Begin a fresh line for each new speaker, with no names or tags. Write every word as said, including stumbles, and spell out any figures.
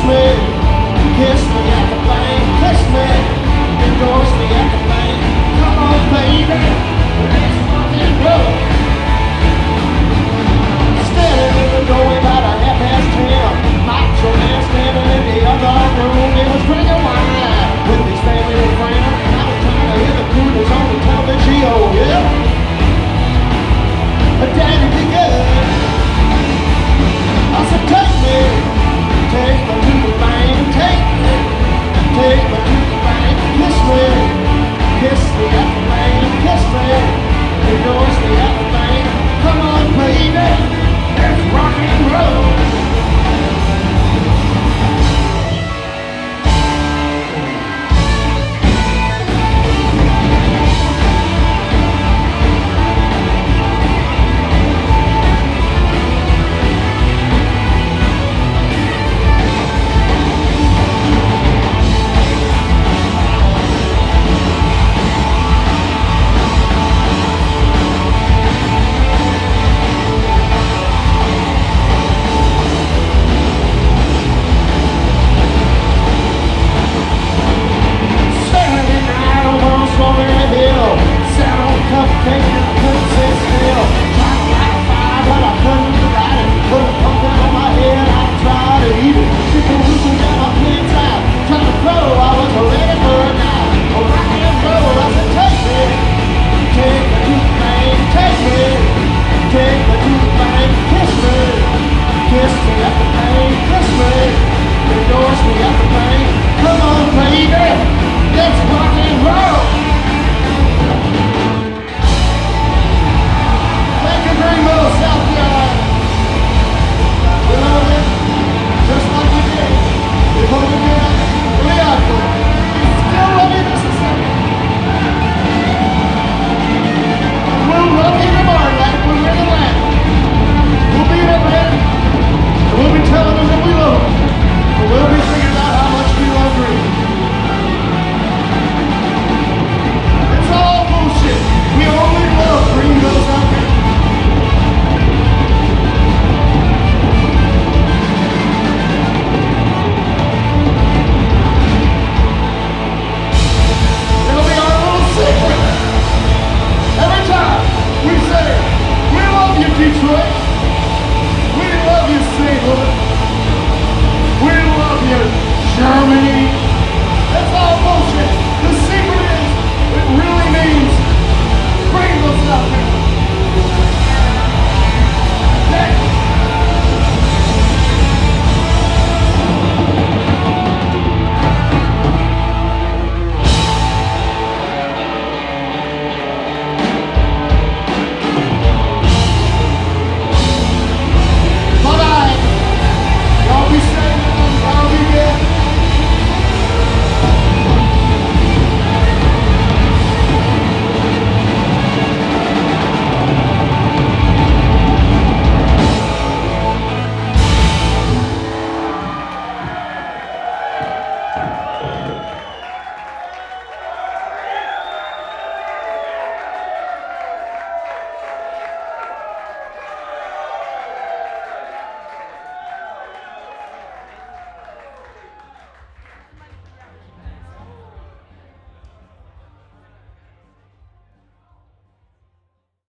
me, kiss me at the bank, kiss me, endorse me at the bank. Come on, baby, let's rock and roll. Standing in the doorway about a half past ten, macho man standing in the other room. He was drinking wine with his family and friends. I was trying to hear the coolers on the television, oh yeah. Daddy, be good. I said, take me, take me to the bank, take me, take me to the bank, kiss me, kiss me at the bank, kiss me, endorse me at the bank. Come on, baby, let's rock and roll.